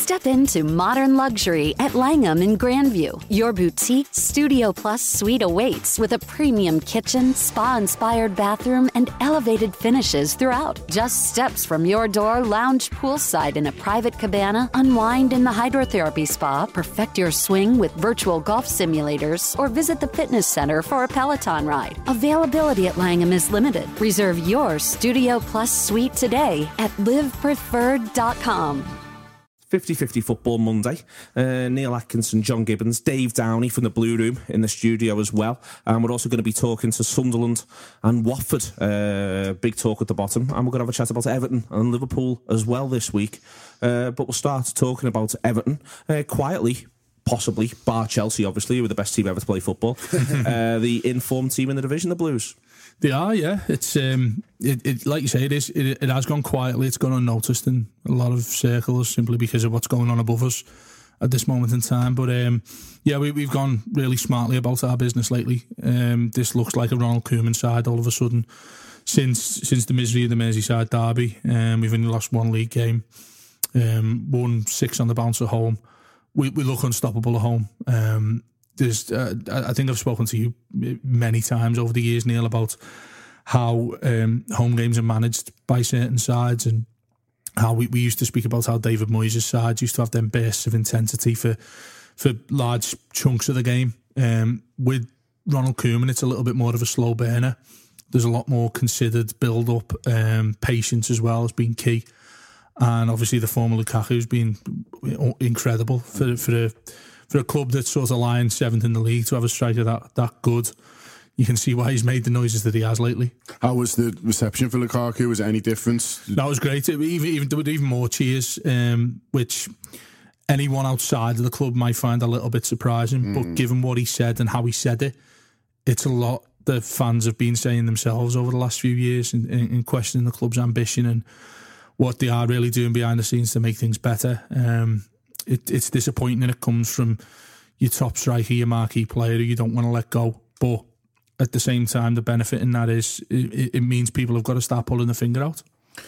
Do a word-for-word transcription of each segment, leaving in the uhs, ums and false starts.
Step into modern luxury at Langham in Grandview. Your boutique Studio Plus suite awaits with a premium kitchen, spa-inspired bathroom, and elevated finishes throughout. Just steps from your door, lounge poolside in a private cabana, unwind in the hydrotherapy spa, perfect your swing with virtual golf simulators, or visit the fitness center for a Peloton ride. Availability at Langham is limited. Reserve your Studio Plus suite today at live preferred dot com. fifty-fifty Football Monday. Uh, Neil Atkinson, John Gibbons, Dave Downey from the Blue Room in the studio as well. And we're also going to be talking to Sunderland and Watford. Uh, big talk at the bottom. And we're going to have a chat about Everton and Liverpool as well this week. Uh, but we'll start talking about Everton uh, quietly. Possibly, bar Chelsea, obviously, who were the best team ever to play football. uh, the informed team in the division, the Blues. They are, yeah. It's um, it, it like you say, it is. It, it has gone quietly. It's gone unnoticed in a lot of circles simply because of what's going on above us at this moment in time. But um, yeah, we, we've gone really smartly about our business lately. Um, this looks like a Ronald Koeman side all of a sudden. Since since the misery of the Merseyside derby, um, we've only lost one league game, um, won six on the bounce at home. We, we look unstoppable at home. Um, there's, uh, I think I've spoken to you many times over the years, Neil, about how um, home games are managed by certain sides, and how we, we used to speak about how David Moyes' sides used to have them bursts of intensity for for large chunks of the game. Um, with Ronald Koeman, it's a little bit more of a slow burner. There's a lot more considered build-up. Um, patience as well has been key. And obviously the former Lukaku's been incredible for for a for a club that's sort of lying seventh in the league to have a striker that that good. You can see why he's made the noises that he has lately. How was the reception for Lukaku? Was there any difference? That was great. It, even even there were even more cheers, um, which anyone outside of the club might find a little bit surprising. Mm. But given what he said and how he said it, it's a lot that fans have been saying themselves over the last few years in, in, in questioning the club's ambition and what they are really doing behind the scenes to make things better. Um, it, it's disappointing and it comes from your top striker, your marquee player who you don't want to let go. But at the same time, the benefit in that is it, it means people have got to start pulling the finger out.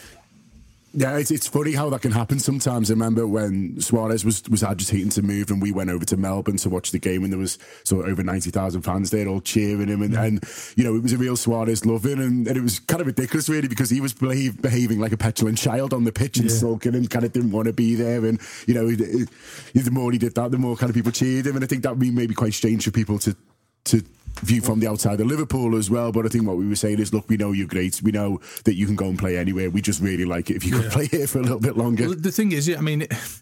Yeah, it's, it's funny how that can happen sometimes. I remember when Suarez was, was agitating to move and we went over to Melbourne to watch the game and there was sort of over ninety thousand fans there all cheering him and, mm. and you know, it was a real Suarez loving and, and it was kind of ridiculous really because he was behave, behaving like a petulant child on the pitch and yeah. sulking and kind of didn't want to be there and, you know, it, it, the more he did that, the more kind of people cheered him and I think that would be maybe quite strange for people to to view from the outside of Liverpool as well, but I think what we were saying is, look, we know you're great, we know that you can go and play anywhere, we just really like it if you could yeah. play here for a little bit longer. Well, the thing is, I mean,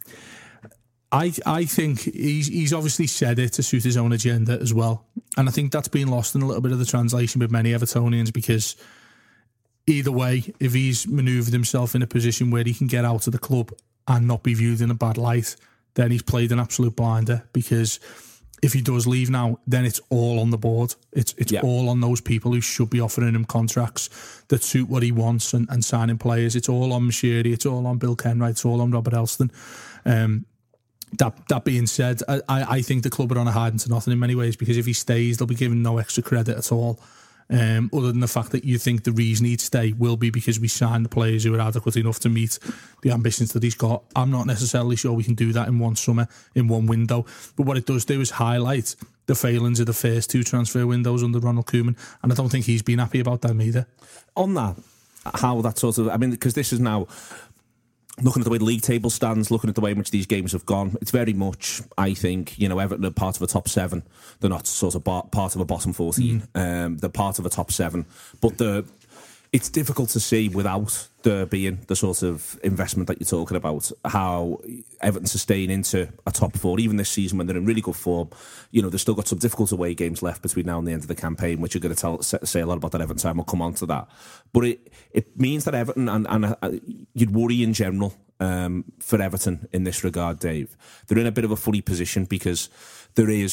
I I think he's he's obviously said it to suit his own agenda as well, and I think that's been lost in a little bit of the translation with many Evertonians because either way, if he's manoeuvred himself in a position where he can get out of the club and not be viewed in a bad light, then he's played an absolute blinder because if he does leave now, then it's all on the board. It's it's yeah. all on those people who should be offering him contracts that suit what he wants and, and signing players. It's all on Moshiri, it's all on Bill Kenwright, it's all on Robert Elston. Um, that that being said, I, I think the club are on a hiding to nothing in many ways because if he stays, they'll be given no extra credit at all. Um, other than the fact that you think the reason he'd stay will be because we signed the players who are adequate enough to meet the ambitions that he's got. I'm not necessarily sure we can do that in one summer, in one window. But what it does do is highlight the failings of the first two transfer windows under Ronald Koeman, and I don't think he's been happy about them either. On that, how that sort of, I mean, because this is now looking at the way the league table stands, looking at the way in which these games have gone, it's very much, I think, you know, Everton are part of a top seven. They're not sort of bar- part of a bottom fourteen. Mm. Um, they're part of a top seven. But the it's difficult to see without there being the sort of investment that you're talking about, how Everton sustain into a top four, even this season when they're in really good form. You know, they've still got some difficult away games left between now and the end of the campaign, which are going to tell, say a lot about that Everton time. We'll come on to that. But it, it means that Everton, and, and uh, you'd worry in general um, for Everton in this regard, Dave. They're in a bit of a funny position because there is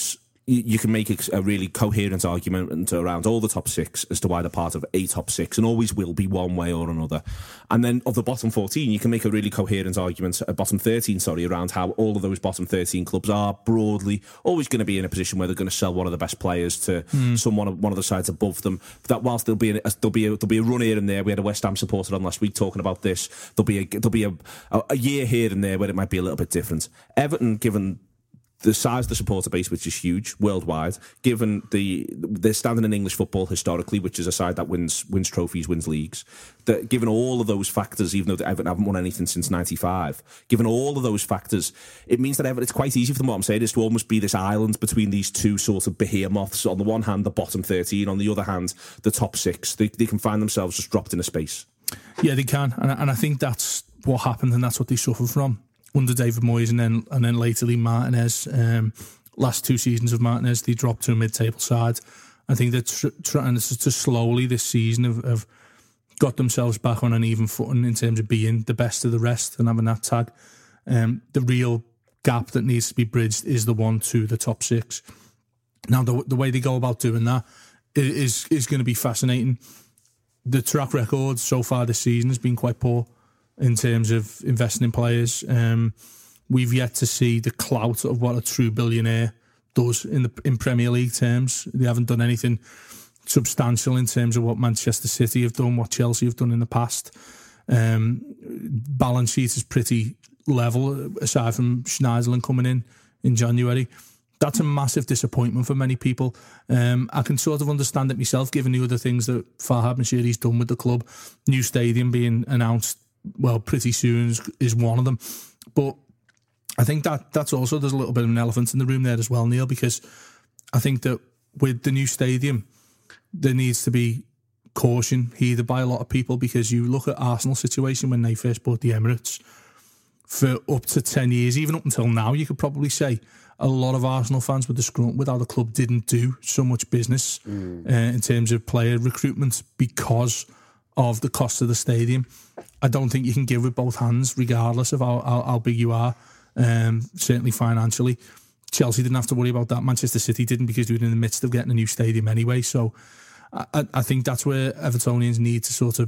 you, you can make a, a really coherent argument around all the top six as to why they're part of a top six, and always will be one way or another. And then of the bottom fourteen, you can make a really coherent argument, uh, bottom thirteen, sorry, around how all of those bottom thirteen clubs are broadly always going to be in a position where they're going to sell one of the best players to mm. someone, one of the sides above them. That whilst there'll be a, there'll be a, there'll be a run here and there. We had a West Ham supporter on last week talking about this. There'll be a there'll be a, a, a year here and there where it might be a little bit different. Everton, given the size of the supporter base, which is huge worldwide, given the their standing in English football historically, which is a side that wins wins trophies, wins leagues, that given all of those factors, even though Everton haven't won anything since ninety-five, given all of those factors, it means that Everton, it's quite easy for them, what I'm saying, is to almost be this island between these two sort of behemoths. On the one hand, the bottom thirteen, on the other hand, the top six. They, they can find themselves just dropped in a space. Yeah, they can, and, and I think that's what happened, and that's what they suffered from under David Moyes, and then and then latterly Martinez. Um, last two seasons of Martinez, they dropped to a mid-table side. I think they're tr- trying to, to slowly this season have, have got themselves back on an even footing in terms of being the best of the rest and having that tag. Um, the real gap that needs to be bridged is the one to the top six. Now, the the way they go about doing that is is going to be fascinating. The track record so far this season has been quite poor in terms of investing in players. Um, we've yet to see the clout of what a true billionaire does in the in Premier League terms. They haven't done anything substantial in terms of what Manchester City have done, what Chelsea have done in the past. Um, balance sheet is pretty level, aside from Schneiderlin coming in in January. That's a massive disappointment for many people. Um, I can sort of understand it myself, given the other things that Farhad Moshiri's done with the club. New stadium being announced, well, pretty soon is, is one of them. But I think that that's also, there's a little bit of an elephant in the room there as well, Neil, because I think that with the new stadium, there needs to be caution heeded by a lot of people, because you look at Arsenal's situation when they first bought the Emirates. For up to ten years, even up until now, you could probably say a lot of Arsenal fans were disgruntled with how the club didn't do so much business mm. uh, in terms of player recruitment because of the cost of the stadium. I don't think you can give with both hands, regardless of how, how, how big you are, um, certainly financially. Chelsea didn't have to worry about that. Manchester City didn't, because they were in the midst of getting a new stadium anyway. So I, I think that's where Evertonians need to sort of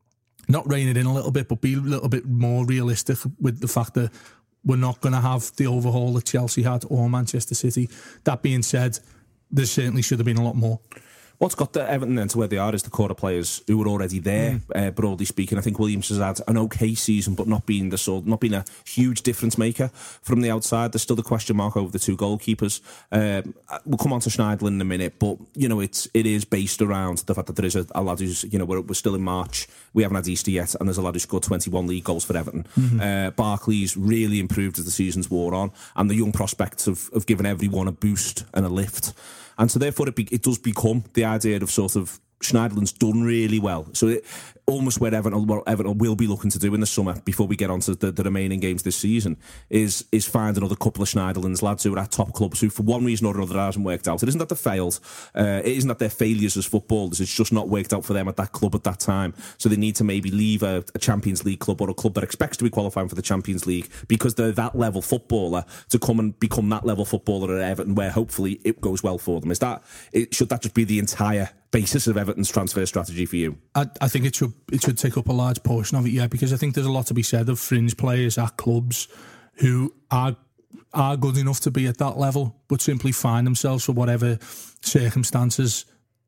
not rein it in a little bit, but be a little bit more realistic with the fact that we're not going to have the overhaul that Chelsea had or Manchester City. That being said, there certainly should have been a lot more. What's got the Everton then to where they are is the core of players who were already there. Mm. Uh, broadly speaking, I think Williams has had an okay season, but not being the sort, not being a huge difference maker from the outside. There's still the question mark over the two goalkeepers. Um, we'll come on to Schneiderlin in a minute, but you know it's it is based around the fact that there is a, a lad who's, you know, we're, we're still in March. We haven't had Easter yet, and there's a lad who scored twenty-one league goals for Everton. Mm-hmm. Uh, Barkley's really improved as the season's wore on, and the young prospects have, have given everyone a boost and a lift. And so therefore it, be, it does become the idea of sort of Schneiderlin's done really well. So it, almost where Everton, what Everton will be looking to do in the summer, before we get on to the, the remaining games this season, is is find another couple of Schneiderlins, lads who are at top clubs who for one reason or another hasn't worked out. It isn't that they failed. Uh, it isn't that they're failures as footballers. It's just not worked out for them at that club at that time. So they need to maybe leave a, a Champions League club or a club that expects to be qualifying for the Champions League because they're that level footballer to come and become that level footballer at Everton where hopefully it goes well for them. Is that it, should that just be the entire basis of Everton's transfer strategy for you? I, I think it should it should take up a large portion of it, yeah, because I think there's a lot to be said of fringe players at clubs who are are good enough to be at that level, but simply find themselves for whatever circumstances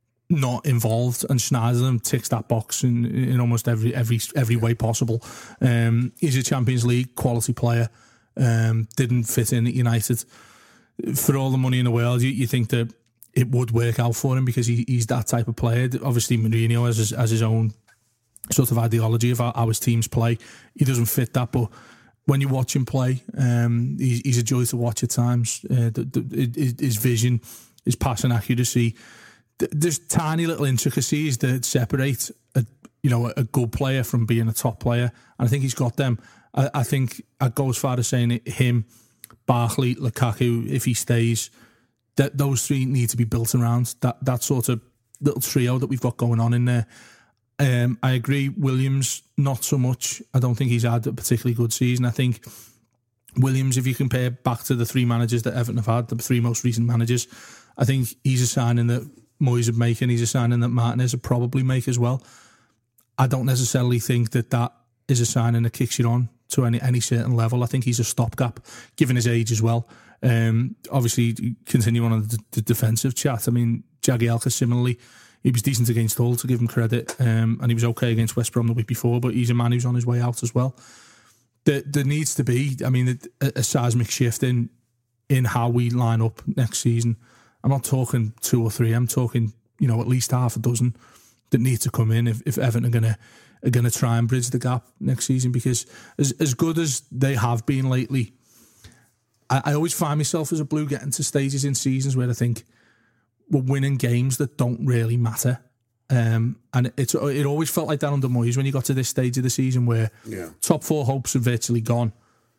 not involved, and Schneiderlin ticks that box in, in almost every every every way possible. Um, he's a Champions League quality player, um, didn't fit in at United. For all the money in the world, you, you think that it would work out for him because he, he's that type of player. Obviously, Mourinho has his, has his own sort of ideology of how, how his teams play. He doesn't fit that, but when you watch him play, um, he's, he's a joy to watch at times. Uh, the, the, his vision, his passing accuracy, there's tiny little intricacies that separate a you know a good player from being a top player, and I think he's got them. I, I think I'd go as far as saying it, him, Barkley, Lukaku, if he stays, that those three need to be built around that that sort of little trio that we've got going on in there. Um, I agree, Williams, not so much. I don't think he's had a particularly good season. I think Williams, if you compare back to the three managers that Everton have had, the three most recent managers, I think he's a signing that Moyes would make, and he's a signing that Martinez would probably make as well. I don't necessarily think that that is a signing that kicks you on to any, any certain level. I think he's a stopgap, given his age as well. Um, obviously, continuing on the, the defensive chat, I mean, Jagielka similarly, he was decent against Hull, to give him credit, um, and he was okay against West Brom the week before, but he's a man who's on his way out as well. There, there needs to be, I mean, a, a seismic shift in in how we line up next season. I'm not talking two or three. I'm talking, you know, at least half a dozen that need to come in if, if Everton are gonna are gonna try and bridge the gap next season. Because as as good as they have been lately, I, I always find myself as a Blue getting to stages in seasons where I think we're winning games that don't really matter. Um, and it's it always felt like that under Moyes when you got to this stage of the season where yeah. top four hopes are virtually gone.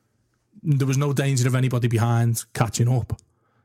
There was no danger of anybody behind catching up.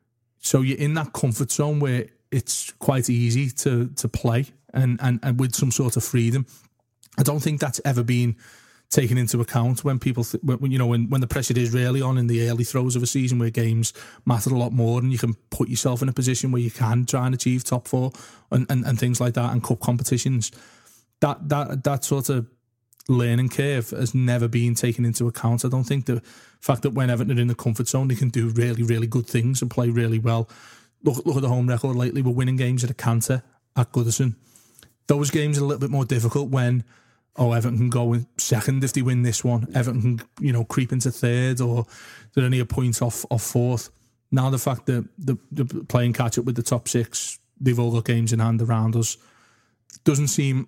So you're in that comfort zone where it's quite easy to to play and, and, and with some sort of freedom. I don't think that's ever been taken into account when people, th- when, you know, when, when the pressure is really on in the early throes of a season where games matter a lot more and you can put yourself in a position where you can try and achieve top four and, and, and things like that and cup competitions. That that that sort of learning curve has never been taken into account. I don't think the fact that when Everton are in the comfort zone, they can do really, really good things and play really well. Look, look at the home record lately. We're winning games at a canter at Goodison. Those games are a little bit more difficult when, oh, Everton can go in second if they win this one. Everton can, you know, creep into third, or they're only a point off, off fourth. Now the fact that the, the playing catch up with the top six, they've all got games in hand around us, doesn't seem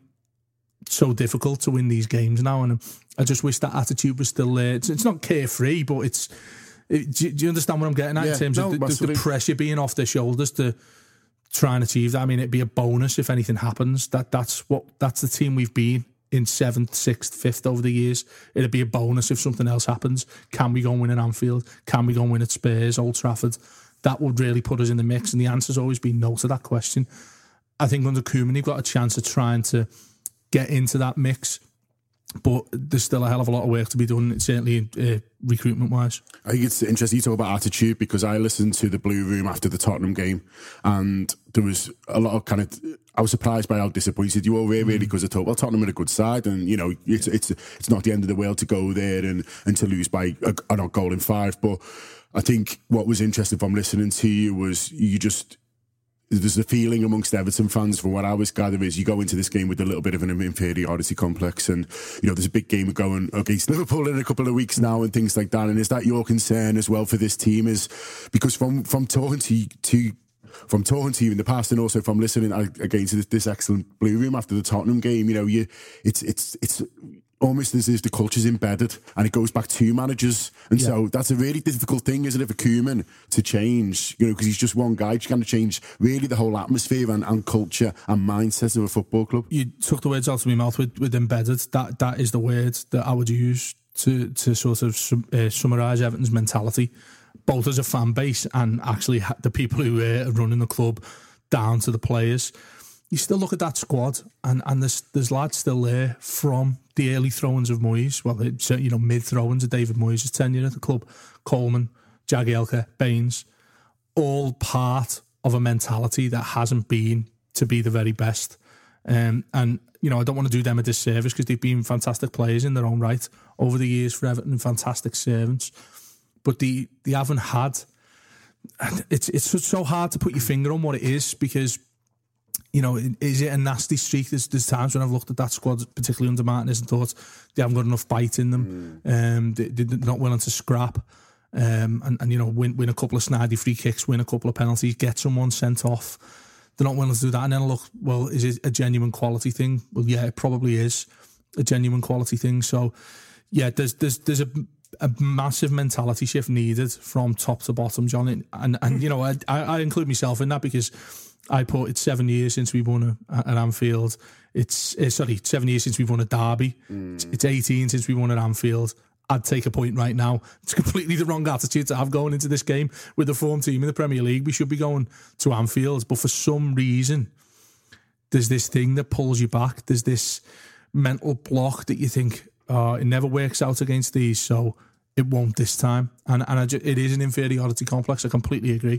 so difficult to win these games now. And I just wish that attitude was still there. It's, it's not carefree, but it's. It, do, do you understand what I'm getting at yeah, in terms no, of the, the, the pressure being off their shoulders to try and achieve that? I mean, it'd be a bonus if anything happens. That that's what that's the team we've been in seventh, sixth, fifth over the years. It'd be a bonus if something else happens. Can we go and win at Anfield? Can we go and win at Spurs, Old Trafford? That would really put us in the mix. And the answer's always been no to that question. I think under Koeman, you've got a chance of trying to get into that mix, but there's still a hell of a lot of work to be done, certainly uh, recruitment-wise. I think it's interesting you talk about attitude, because I listened to the Blue Room after the Tottenham game, and there was a lot of kind of, I was surprised by how disappointed you were, really, because I thought, well, Tottenham are a good side, and, you know, it's it's it's not the end of the world to go there and, and to lose by a, a goal in five. But I think what was interesting from listening to you was you just... There's a feeling amongst Everton fans, from what I was gathering, is you go into this game with a little bit of an inferiority complex, and you know there's a big game going against Liverpool in a couple of weeks now and things like that. And is that your concern as well for this team? Is because from from talking to to from talking to you in the past, and also from listening again to this, this excellent Blue Room after the Tottenham game, you know, you it's it's it's. almost as if the culture's embedded and it goes back to managers. And yeah. so that's a really difficult thing, isn't it, for Koeman to change, you know, because he's just one guy. He's going to change really the whole atmosphere and, and culture and mindset of a football club. You took the words out of my mouth with, with embedded. That That is the word that I would use to, to sort of uh, summarise Everton's mentality, both as a fan base and actually the people who uh, are running the club down to the players. You still look at that squad, and, and there's there's lads still there from the early throw-ins of Moyes. Well, it's, you know, mid throw-ins of David Moyes' tenure at the club. Coleman, Jagielka, Baines, all part of a mentality that hasn't been to be the very best. Um, and, you know, I don't want to do them a disservice because they've been fantastic players in their own right over the years for Everton, fantastic servants. But they, they haven't had... It's, it's so hard to put your finger on what it is, because... You know, is it a nasty streak? There's, there's times when I've looked at that squad, particularly under Martinez, and thought they haven't got enough bite in them. Mm. Um, they, they're not willing to scrap, um, and, and you know, win, win a couple of snidey free kicks, win a couple of penalties, get someone sent off. They're not willing to do that. And then look, well, is it a genuine quality thing? Well, yeah, it probably is a genuine quality thing. So, yeah, there's there's there's a a massive mentality shift needed from top to bottom, John. And and you know, I I include myself in that because I put it's seven years since we won a, at Anfield. It's uh, sorry, seven years since we've won a derby. Mm. It's, it's eighteen since we won at Anfield. I'd take a point right now. It's completely the wrong attitude to have going into this game with the form team in the Premier League. We should be going to Anfield, but for some reason, there's this thing that pulls you back. There's this mental block that you think, oh, it never works out against these. So it won't this time. And and I ju- it is an inferiority complex. I completely agree.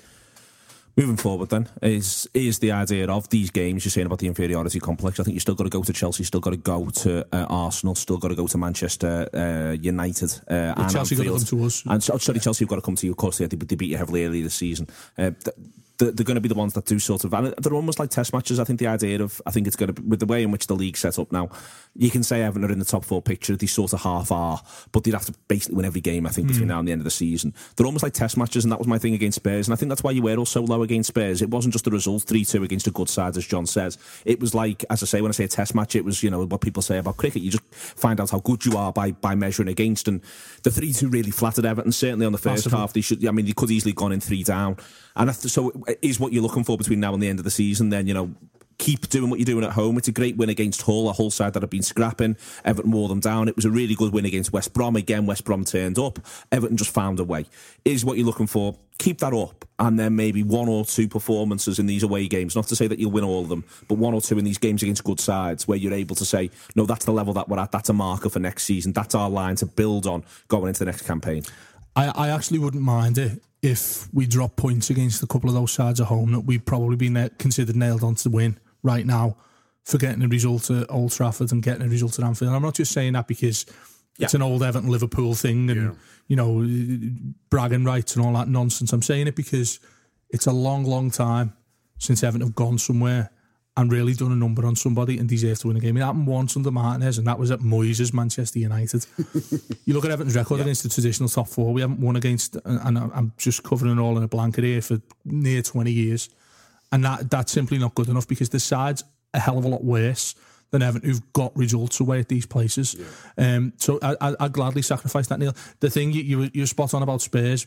Moving forward then, is is the idea of these games, you're saying about the inferiority complex, I think you still got to go to Chelsea, still got to go to uh, Arsenal, still got to go to Manchester uh, United. Uh, yeah, and Chelsea got to come to us. And, sorry, Chelsea have got to come to you, of course, they, they beat you heavily earlier this season. Uh, th- they're going to be the ones that do sort of, and they're almost like test matches. I think the idea of, I think it's going to be, with the way in which the league's set up now, you can say Everton are in the top four picture, they sort of half are, but they'd have to basically win every game, I think, between mm. now and the end of the season. They're almost like test matches, and that was my thing against Spurs, and I think that's why you were all so low against Spurs. It wasn't just the result, three two against a good side, as John says. It was like, as I say, when I say a test match, it was, you know, what people say about cricket. You just find out how good you are by, by measuring against, and the three two really flattered Everton, certainly on the first Possible. half. They should, I mean, they could easily have gone in three down. And after, so is what you're looking for between now and the end of the season, then, you know, keep doing what you're doing at home. It's a great win against Hull, a Hull side that have been scrapping. Everton wore them down. It was a really good win against West Brom. Again, West Brom turned up. Everton just found a way. Is what you're looking for. Keep that up, and then maybe one or two performances in these away games. Not to say that you'll win all of them, but one or two in these games against good sides where you're able to say, no, that's the level that we're at. That's a marker for next season. That's our line to build on going into the next campaign. I, I actually wouldn't mind it if we drop points against a couple of those sides at home that we'd probably be na- considered nailed on to win right now for getting a result at Old Trafford and getting a result at Anfield. And I'm not just saying that because yeah. it's an old Everton Liverpool thing and, yeah. you know, bragging rights and all that nonsense. I'm saying it because it's a long, long time since Everton have gone somewhere and really done a number on somebody and deserved to win a game. It happened once under Martinez, and that was at Moyes' Manchester United. You look at Everton's record yeah. against the traditional top four. We haven't won against, and I'm just covering it all in a blanket here, for near twenty years. And that that's simply not good enough because the side's a hell of a lot worse than Everton who've got results away at these places. Yeah. Um, so I, I, I'd gladly sacrifice that, Neil. The thing you, you, you're spot on about Spurs,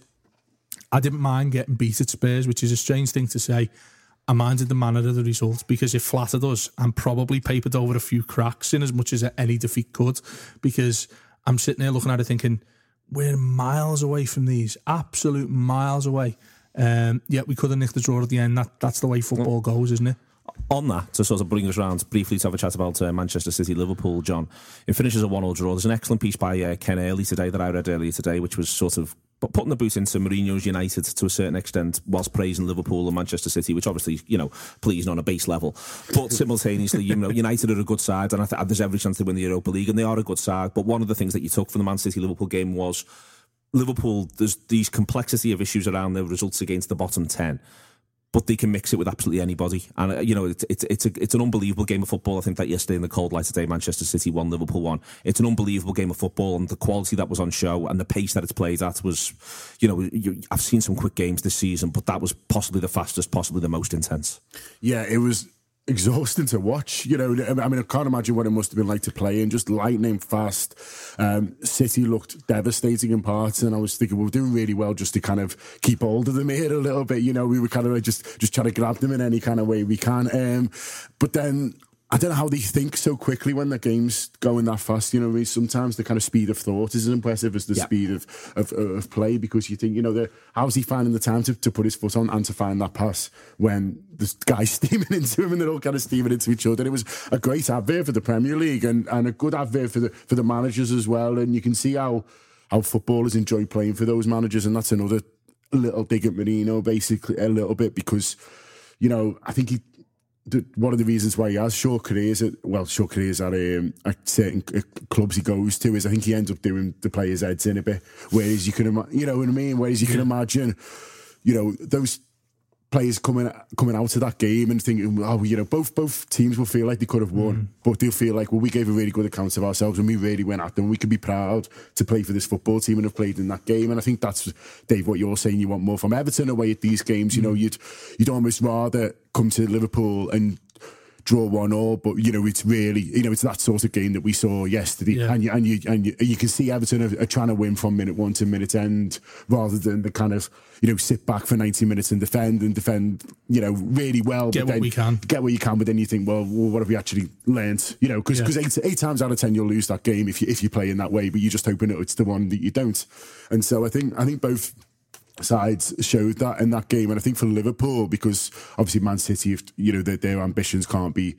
I didn't mind getting beat at Spurs, which is a strange thing to say. I minded the manner of the result because it flattered us and probably papered over a few cracks in as much as any defeat could, because I'm sitting there looking at it thinking, we're miles away from these, absolute miles away. Um, yet we could have nicked the draw at the end. That That's the way football goes, isn't it? On that, to sort of bring us around briefly to have a chat about uh, Manchester City, Liverpool, John. It finishes a one all draw. There's an excellent piece by uh, Ken Early today that I read earlier today, which was sort of putting the boot into Mourinho's United to a certain extent, whilst praising Liverpool and Manchester City, which obviously, you know, pleasing on a base level. But simultaneously, you know, United are a good side, and I think there's every chance they win the Europa League, and they are a good side. But one of the things that you took from the Man City-Liverpool game was Liverpool, there's these complexity of issues around their results against the bottom ten. But they can mix it with absolutely anybody, and uh, you know it's it's it's, a, it's an unbelievable game of football. I think that yesterday in the cold light today, Manchester City won, Liverpool won. It's an unbelievable game of football, and the quality that was on show and the pace that it's played at was, you know, you, I've seen some quick games this season, but that was possibly the fastest, possibly the most intense. Yeah, it was exhausting to watch. You know, I mean, I can't imagine what it must have been like to play in. Just lightning fast. Um, City looked devastating in parts, and I was thinking we were doing really well just to kind of keep hold of them here a little bit. You know, we were kind of like just just trying to grab them in any kind of way we can. Um, but then I don't know how they think so quickly when the game's going that fast. You know, I mean, sometimes the kind of speed of thought is as impressive as the yeah. speed of, of of play, because you think, you know, the, how's he finding the time to, to put his foot on and to find that pass when this guy's steaming into him and they're all kind of steaming into each other. It was a great advert for the Premier League and, and a good advert for the for the managers as well. And you can see how how footballers enjoy playing for those managers, and that's another little dig at Mourinho, basically, a little bit, because, you know, I think he. The, one of the reasons why he has short careers at, well, short careers at, um, at certain uh, clubs he goes to is I think he ends up doing the players' heads in a bit. Whereas you can, ima- you know what I mean? Whereas you can imagine, you know, those players coming coming out of that game and thinking, oh, you know, both both teams will feel like they could have won, mm. but they'll feel like, well, we gave a really good account of ourselves and we really went at them. We can be proud to play for this football team and have played in that game. And I think that's, Dave, what you're saying. You want more from Everton away at these games. You mm. know, you'd you'd almost rather come to Liverpool and draw one all, but you know, it's really, you know, it's that sort of game that we saw yesterday, yeah. and you and you and you, you can see Everton are, are trying to win from minute one to minute end, rather than the kind of, you know, sit back for ninety minutes and defend and defend, you know, really well. Get but what then we can, get what you can, but then you think, well, well what have we actually learnt? You know, because because yeah. eight, eight times out of ten you'll lose that game if you if you play in that way, but you're just hoping it's the one that you don't. And so I think I think both sides showed that in that game, and I think for Liverpool, because obviously Man City, you know, their, their ambitions can't be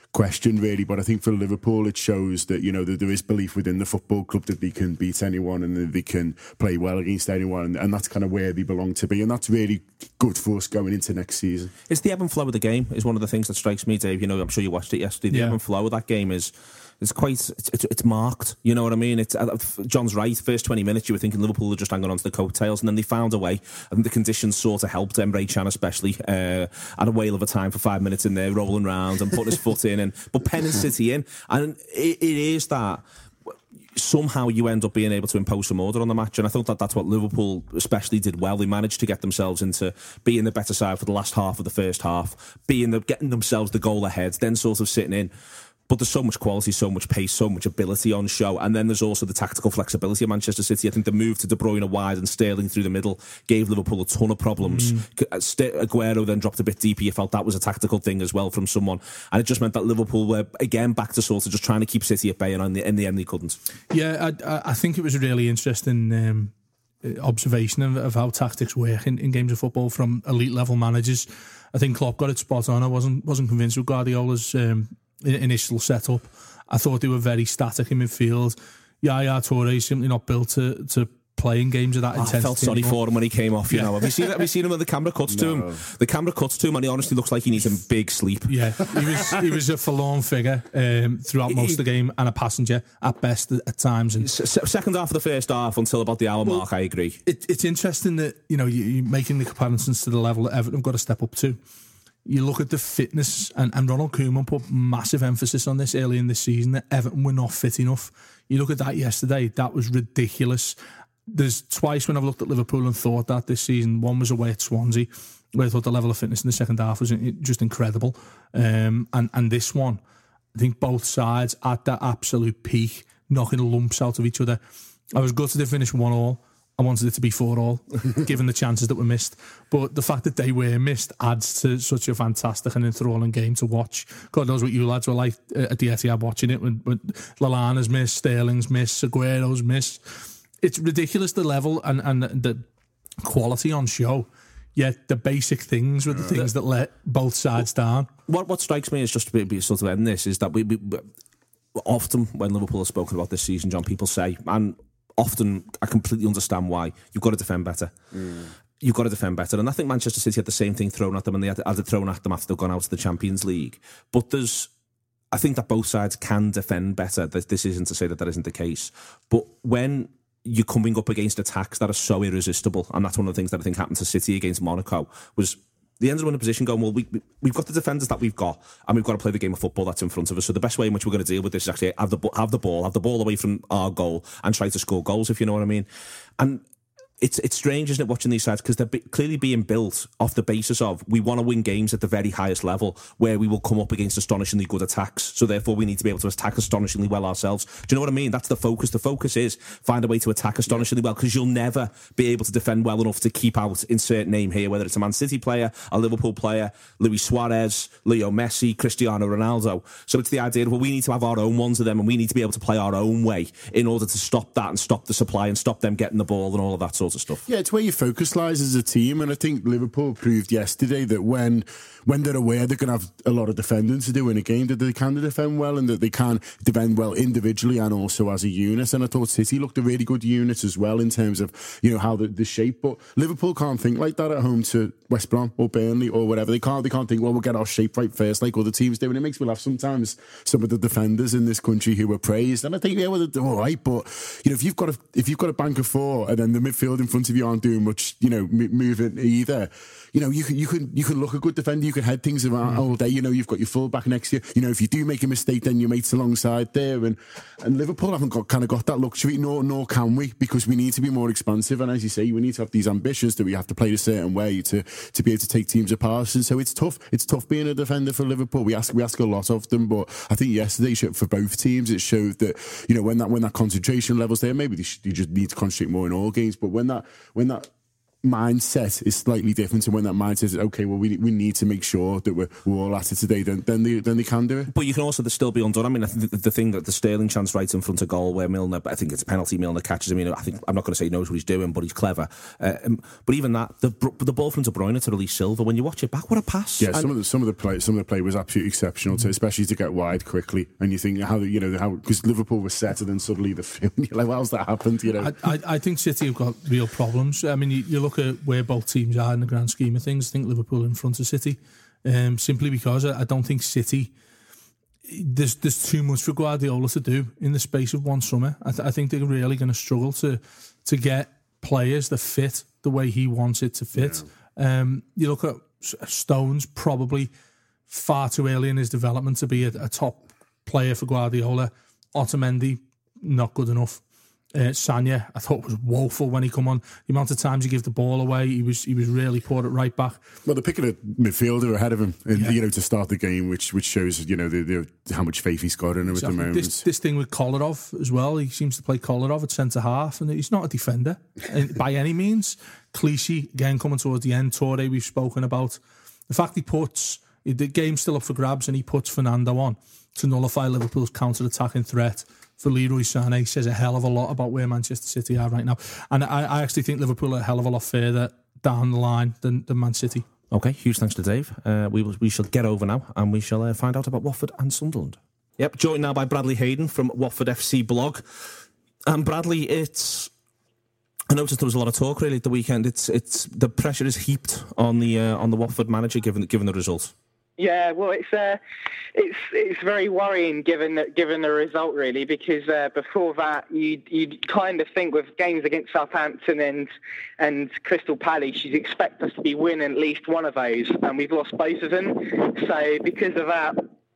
questioned really. But I think for Liverpool, it shows that, you know, that there is belief within the football club that they can beat anyone and that they can play well against anyone, and, and that's kind of where they belong to be, and that's really good for us going into next season. It's the ebb and flow of the game is one of the things that strikes me, Dave. You know, I'm sure you watched it yesterday. The yeah. ebb and flow of that game is it's quite it's, it's, it's marked. You know what I mean? It's uh, John's right. First twenty minutes, you were thinking Liverpool were just hanging on to the coattails, and then they found a way. I think the conditions sort of helped Emre Can especially. Uh, had a whale of a time for five minutes in there, rolling round and putting his foot in, and but penning City in, and it, it is that. Somehow you end up being able to impose some order on the match, and I thought that that's what Liverpool especially did well. They managed to get themselves into being the better side for the last half of the first half, being the, getting themselves the goal ahead, then sort of sitting in. But there's so much quality, so much pace, so much ability on show. And then there's also the tactical flexibility of Manchester City. I think the move to De Bruyne wide and Sterling through the middle gave Liverpool a ton of problems. Mm. Aguero then dropped a bit deeper. You felt that was a tactical thing as well from someone. And it just meant that Liverpool were, again, back to sort of just trying to keep City at bay, and in the, in the end they couldn't. Yeah, I, I think it was a really interesting um, observation of, of how tactics work in, in games of football from elite-level managers. I think Klopp got it spot on. I wasn't, wasn't convinced with Guardiola's... Um, initial setup. I thought they were very static in midfield. Yaya Toure is simply not built to, to play in games of that oh, intensity. I felt sorry anymore. for him when he came off. You yeah. know, have you seen? Have you seen him when the camera cuts no. to him? The camera cuts to him, and he honestly looks like he needs a big sleep. Yeah, he was he was a forlorn figure um, throughout most he, of the game, and a passenger at best at, at times. And second half of the first half until about the hour well, mark, I agree. It, it's interesting that you know you, you're making the comparisons to the level that Everton have got to step up to. You look at the fitness, and, and Ronald Koeman put massive emphasis on this early in the season, that Everton were not fit enough. You look at that yesterday, that was ridiculous. There's twice when I've looked at Liverpool and thought that this season. One was away at Swansea, where I thought the level of fitness in the second half was just incredible. Um, and, and this one, I think both sides at that absolute peak, knocking the lumps out of each other. I was gutted to finish one all. I wanted it to be four all, given the chances that were missed. But the fact that they were missed adds to such a fantastic and enthralling game to watch. God knows what you lads were like at the Etihad watching it, when, when Lallana's missed, Sterling's missed, Aguero's missed. It's ridiculous, the level and, and the quality on show. Yet the basic things were the things that let both sides down. What what strikes me is, just to be sort of end this, is that we, we often, when Liverpool has spoken about this season, John, people say, and often I completely understand why, you've got to defend better. Mm. You've got to defend better. And I think Manchester City had the same thing thrown at them, and they had, had it thrown at them after they've gone out to the Champions League. But there's, I think that both sides can defend better. This isn't to say that that isn't the case. But when you're coming up against attacks that are so irresistible, and that's one of the things that I think happened to City against Monaco, was the ended up in a position going, well, we, we, we've got the defenders that we've got, and we've got to play the game of football that's in front of us. So the best way in which we're going to deal with this is actually have the, have the ball, have the ball away from our goal, and try to score goals, if you know what I mean. And it's it's strange, isn't it, watching these sides, because they're be, clearly being built off the basis of we want to win games at the very highest level, where we will come up against astonishingly good attacks. So therefore we need to be able to attack astonishingly well ourselves. Do you know what I mean? That's the focus. The focus is find a way to attack astonishingly well, because you'll never be able to defend well enough to keep out, insert name here, whether it's a Man City player, a Liverpool player, Luis Suarez, Leo Messi, Cristiano Ronaldo. So it's the idea of, well, we need to have our own ones of them, and we need to be able to play our own way in order to stop that and stop the supply and stop them getting the ball and all of that sort of stuff. Yeah, it's where your focus lies as a team, and I think Liverpool proved yesterday that when when they're aware they're going to have a lot of defending to do in a game, that they can defend well, and that they can defend well individually and also as a unit. And I thought City looked a really good unit as well in terms of, you know, how the, the shape. But Liverpool can't think like that at home to West Brom or Burnley or whatever. They can't. They can't think, well, we'll get our shape right first, like other teams do. And it makes me laugh sometimes. Some of the defenders in this country who were praised, and I think, yeah, well, they're all right. But you know, if you've got a if you've got a bank of four, and then the midfield in front of you aren't doing much, you know, m- moving either. You know, you can you can you can look a good defender. You can head things around mm. all day. You know, you've got your full back next to you. You know, if you do make a mistake, then your mate's alongside there. And and Liverpool haven't got kind of got that luxury. Nor nor can we, because we need to be more expansive. And as you say, we need to have these ambitions that we have to play a certain way to to be able to take teams apart. And so it's tough. It's tough being a defender for Liverpool. We ask we ask a lot of them, but I think yesterday for both teams it showed that, you know, when that when that concentration level's there, maybe they, should, they just need to concentrate more in all games. But when that when that mindset is slightly different, and when that mindset is okay, well, we we need to make sure that we're, we're all at it today, then then they then they can do it. But you can also still be undone. I mean, I think the, the thing that the Sterling chance right in front of goal where Milner, I think it's a penalty, Milner catches him. I mean, I think I'm not going to say he knows what he's doing, but he's clever. Uh, um, but even that, the the ball from De Bruyne to release Silva, when you watch it back, what a pass! Yeah, and some of the some of the play some of the play was absolutely exceptional, mm-hmm. too, especially to get wide quickly. And you think how you know how because Liverpool was set and then suddenly the film. You're like, how's that happened? You know, I, I, I think City have got real problems. I mean, you, you look at where both teams are in the grand scheme of things. I think Liverpool in front of City, um, simply because I, I don't think City. There's there's too much for Guardiola to do in the space of one summer. I, th- I think they're really going to struggle to to get players that fit the way he wants it to fit. Yeah. Um, you look at Stones, probably far too early in his development to be a, a top player for Guardiola. Otamendi, not good enough. Uh, Sanya, I thought was woeful when he come on. The amount of times he gave the ball away, he was he was really poor at right back. Well, they're picking a midfielder ahead of him, and, yeah. you know, to start the game, which which shows you know the, the, how much faith he's got in him exactly. at the moment. This, this thing with Kolarov as well. He seems to play Kolarov at centre half, and he's not a defender by any means. Clichy again coming towards the end. Toure we've spoken about. The fact he puts the game's still up for grabs, and he puts Fernando on to nullify Liverpool's counter-attacking threat for Leroy Sané says a hell of a lot about where Manchester City are right now. And I, I actually think Liverpool are a hell of a lot further down the line than, than Man City. Okay, huge thanks to Dave. Uh, we will, we shall get over now and we shall uh, find out about Watford and Sunderland. Yep, joined now by Bradley Hayden from Watford F C blog. And Bradley, it's... I noticed there was a lot of talk really at the weekend. It's it's the pressure is heaped on the uh, on the Watford manager given given the result. Yeah, well, it's uh, it's it's very worrying given that given the result really, because uh, before that you you kind of think with games against Southampton and and Crystal Palace, you'd expect us to be winning at least one of those, and we've lost both of them. So because of that,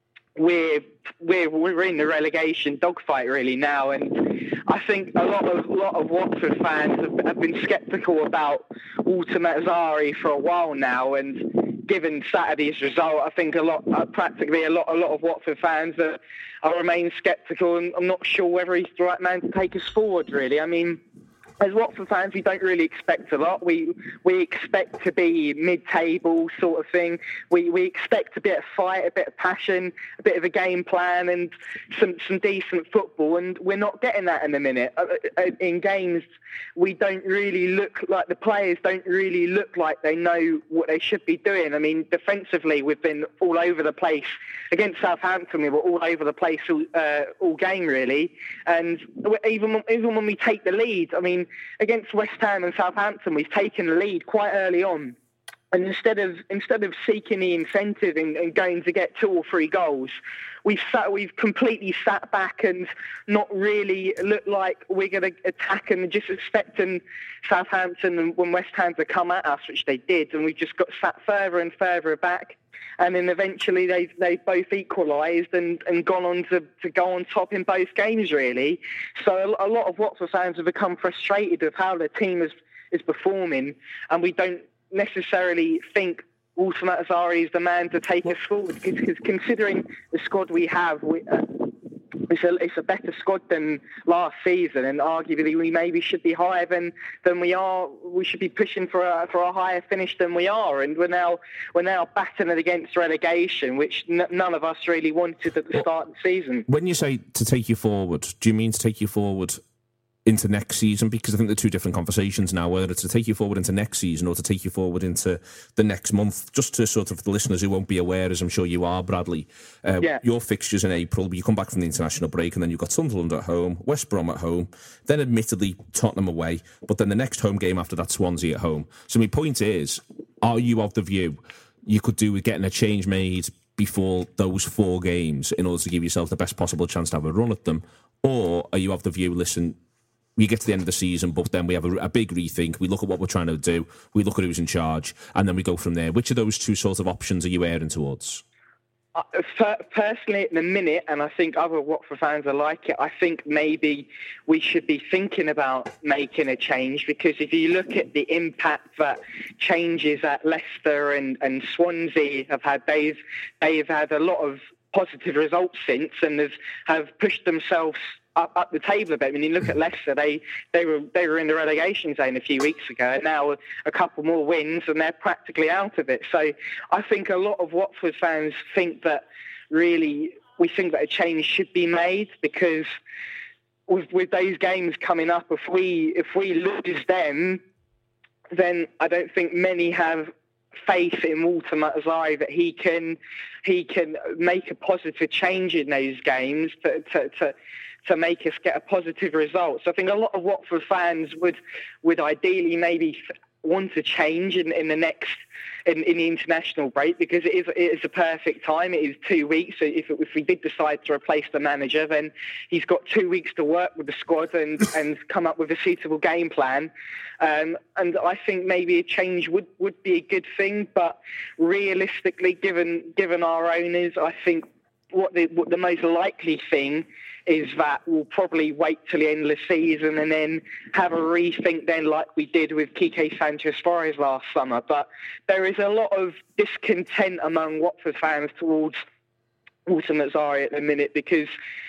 we're we're we're in the relegation dogfight really now, and I think a lot of a lot of Watford fans have, have been sceptical about Ultimate Zari for a while now, and given Saturday's result, I think a lot, uh, practically a lot, a lot of Watford fans are, are remain sceptical, and I'm not sure whether he's the right man to take us forward. Really, I mean, as Watford fans, we don't really expect a lot. We we expect to be mid-table sort of thing. We we expect a bit of fight, a bit of passion, a bit of a game plan, and some some decent football. And we're not getting that in a minute. In games, we don't really look like the players don't really look like they know what they should be doing. I mean, defensively, we've been all over the place. Against Southampton, we were all over the place all, uh, all game, really. And even even when we take the lead, I mean, against West Ham and Southampton, we've taken the lead quite early on. And instead of instead of seeking the incentive and, and going to get two or three goals, we've sat, we've completely sat back and not really looked like we're going to attack and just expecting Southampton and when West Ham to come at us, which they did, and we just got sat further and further back. And then eventually they they both equalised and, and gone on to, to go on top in both games, really. So a, a lot of Watford fans have become frustrated with how their team is is performing, and we don't necessarily think Ultimate Zari is the man to take us forward, because considering the squad we have, we, uh, it's, a, it's a better squad than last season, and arguably we maybe should be higher than, than we are. We should be pushing for a, for a higher finish than we are, and we're now we're now battling against relegation, which n- none of us really wanted at the well, start of the season. When you say to take you forward, do you mean to take you forward into next season? Because I think they're two different conversations now, whether it's to take you forward into next season or to take you forward into the next month. Just to sort of the listeners who won't be aware, as I'm sure you are, Bradley, uh, yeah. your fixtures in April, you come back from the international break and then you've got Sunderland at home, West Brom at home, then admittedly Tottenham away, but then the next home game after that, Swansea at home. So my point is, are you of the view you could do with getting a change made before those four games in order to give yourself the best possible chance to have a run at them? Or are you of the view, listen, we get to the end of the season, but then we have a, a big rethink. We look at what we're trying to do. We look at who's in charge, and then we go from there. Which of those two sorts of options are you erring towards? Uh, for, personally, at the minute, and I think other Watford fans are like it, I think maybe we should be thinking about making a change, because if you look at the impact that changes at Leicester and, and Swansea have had, they've, they've had a lot of positive results since, and have, have pushed themselves up, up the table a bit. I mean, you look at Leicester; they they were they were in the relegation zone a few weeks ago, and now a couple more wins, and they're practically out of it. So I think a lot of Watford fans think that really we think that a change should be made, because with with those games coming up, if we if we lose them, then I don't think many have faith in Walter Mazzarri that he can he can make a positive change in those games to to, to to make us get a positive result. So I think a lot of Watford fans would would ideally maybe want to change in, in the next in, in the international break, because it is it is a perfect time. It is two weeks. So if if we did decide to replace the manager, then he's got two weeks to work with the squad and, and come up with a suitable game plan. Um, and I think maybe a change would, would be a good thing. But realistically, given given our owners, I think what the what the most likely thing is that we'll probably wait till the end of the season and then have a rethink then, like we did with Quique Sanchez-Flores last summer. But there is a lot of discontent among Watford fans towards Walter Mazzarri at the minute, because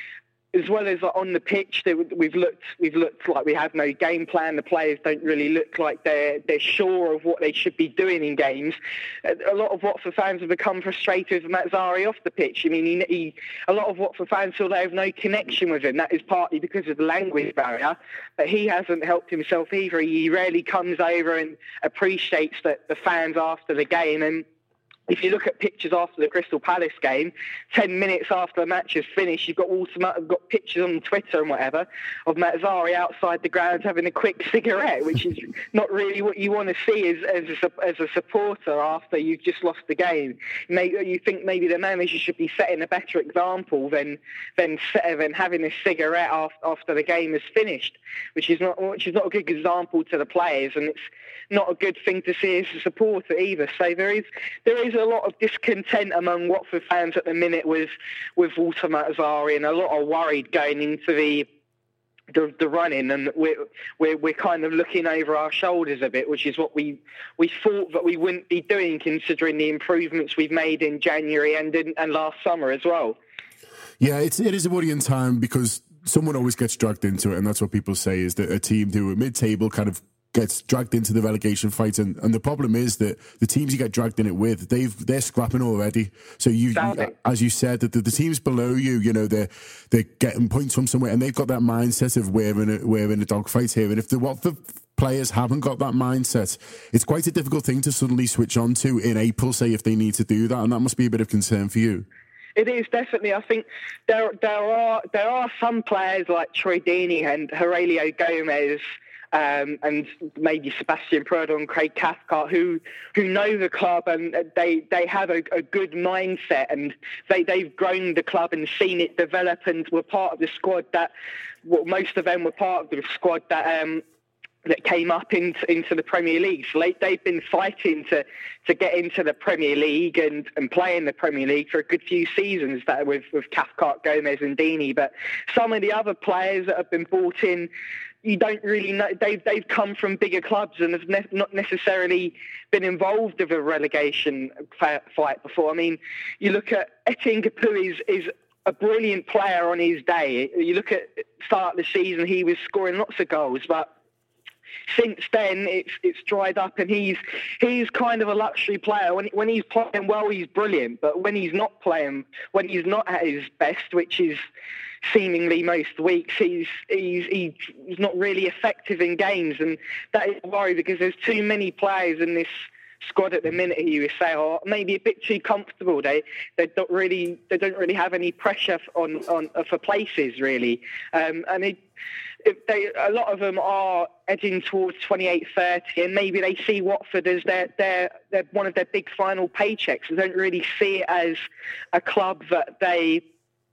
as well as on the pitch, we've looked we've looked like we have no game plan. The players don't really look like they're they're sure of what they should be doing in games. A lot of Watford fans have become frustrated with Mazzarri off the pitch. I mean, he, he, a lot of Watford fans feel they have no connection with him. That is partly because of the language barrier, but he hasn't helped himself either. He rarely comes over and appreciates the, the fans after the game. And if you look at pictures after the Crystal Palace game, ten minutes after the match is finished, you've got automatic, got pictures on Twitter and whatever of Mazzarri outside the ground having a quick cigarette, which is not really what you want to see as as a, as a supporter after you've just lost the game. Maybe, you think maybe the manager should be setting a better example than than, than having a cigarette after, after the game is finished, which is not which is not a good example to the players, and it's not a good thing to see as a supporter either. So there is there is a lot of discontent among Watford fans at the minute with with Walter Mazzarri, and a lot are worried going into the the, the run-in, and we're, we're we're kind of looking over our shoulders a bit, which is what we we thought that we wouldn't be doing, considering the improvements we've made in January and in, and last summer as well. Yeah, it's it is a worrying time, because someone always gets dragged into it, and that's what people say, is that a team who are mid-table kind of gets dragged into the relegation fight, and, and the problem is that the teams you get dragged in it with, they've they're scrapping already. So you, you as you said, that the, the teams below you, you know, they're they're getting points from somewhere, and they've got that mindset of we're in a, we're in a dogfight here. And if the what the players haven't got that mindset, it's quite a difficult thing to suddenly switch on to in April, say, if they need to do that, and that must be a bit of concern for you. It is definitely. I think there there are there are some players like Troy Deeney and Aurelio Gomez, Um, and maybe Sebastian Prudhomme and Craig Cathcart, who who know the club, and they they have a, a good mindset, and they they've grown the club and seen it develop, and were part of the squad that, well, most of them were part of the squad that um, that came up into into the Premier League. So they, they've been fighting to to get into the Premier League and, and play in the Premier League for a good few seasons, that with with Cathcart, Gomez, and Deeney. But some of the other players that have been brought in, you don't really know. They've they've come from bigger clubs and have ne- not necessarily been involved with a relegation fa- fight before. I mean, you look at Etienne Capoue is is a brilliant player on his day. You look at the start of the season, he was scoring lots of goals, but since then it's it's dried up, and he's he's kind of a luxury player. When when he's playing well, he's brilliant, but when he's not playing, when he's not at his best, which is seemingly most weeks, he's he's he's not really effective in games, and that is a worry, because there's too many players in this squad at the minute who you say are maybe a bit too comfortable. They they don't really they don't really have any pressure on on for places really, um, and it. If they, a lot of them are edging towards twenty-eight thirty, and maybe they see Watford as their, their, their one of their big final paychecks. They don't really see it as a club that they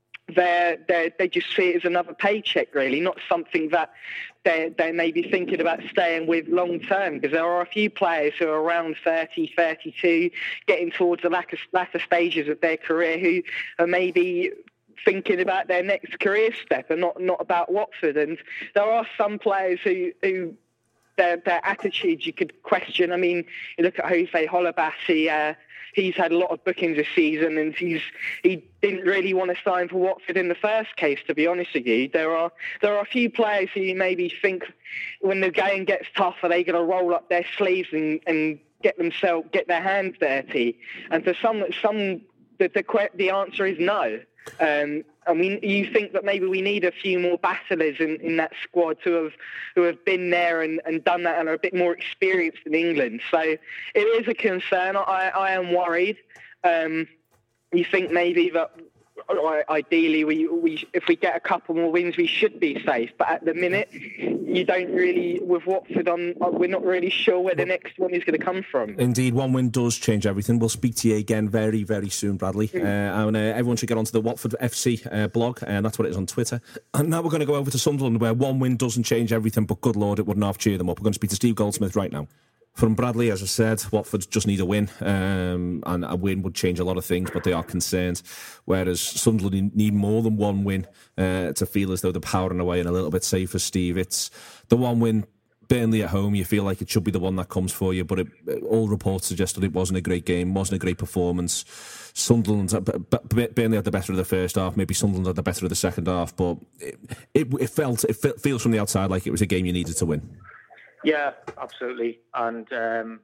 they they they just see it as another paycheck, really, not something that they they may be thinking about staying with long term. Because there are a few players who are around thirty, thirty-two, getting towards the latter, latter stages of their career, who are maybe thinking about their next career step and not, not about Watford. And there are some players who, who their their attitudes you could question. I mean, you look at Jose Holebas, he, uh, he's had a lot of bookings this season, and he's he didn't really want to sign for Watford in the first case, to be honest with you. There are there are a few players who you maybe think when the game gets tough, are they going to roll up their sleeves and, and get themselves get their hands dirty? And for some some the the, the answer is no. Um, I mean, you think that maybe we need a few more battlers in, in that squad who have who have been there and, and done that and are a bit more experienced in England. So it is a concern. I, I am worried. Um, you think maybe that ideally we, we if we get a couple more wins, we should be safe. But at the minute, you don't really, with Watford on, we're not really sure where the next one is going to come from. Indeed, one win does change everything. We'll speak to you again very, very soon, Bradley. Mm. Uh, and uh, everyone should get onto the Watford F C uh, blog, and that's what it is on Twitter. And now we're going to go over to Sunderland, where one win doesn't change everything, but good Lord, it wouldn't have cheered them up. We're going to speak to Steve Goldsmith right now. From Bradley, as I said, Watford just need a win, um, and a win would change a lot of things, but they are concerned. Whereas Sunderland need more than one win uh, to feel as though they're powering away and a little bit safer, Steve. It's the one win, Burnley at home, you feel like it should be the one that comes for you, but it, all reports suggested it wasn't a great game, wasn't a great performance. Sunderland, Burnley had the better of the first half, maybe Sunderland had the better of the second half, but it, it, it felt, it feels from the outside like it was a game you needed to win. Yeah, absolutely. And um,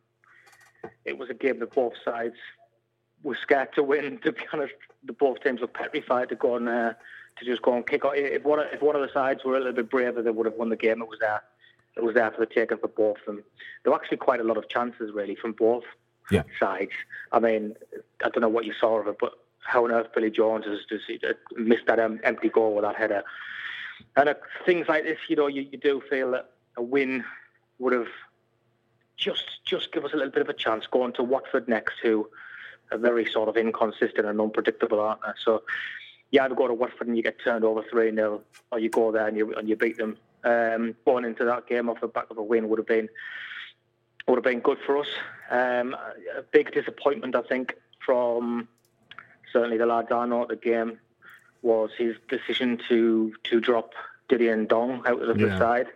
it was a game that both sides were scared to win, to be honest. The both teams were petrified to go and uh, to just go and kick off. If one, of, if one of the sides were a little bit braver, they would have won the game. It was there. It was there for the taking for both of them. There were actually quite a lot of chances, really, from both yeah. sides. I mean, I don't know what you saw of it, but how on earth Billy Jones has just missed that um, empty goal with that header. And uh, things like this, you know, you, you do feel that a win would have just just give us a little bit of a chance going to Watford next, who are very sort of inconsistent and unpredictable, aren't they? So you either go to Watford and you get turned over three nil, or you go there and you and you beat them. Um, going into that game off the back of a win would have been would have been good for us. Um, a big disappointment, I think, from certainly the lads I know at the game was his decision to to drop Didier Ndong out of the yeah. side.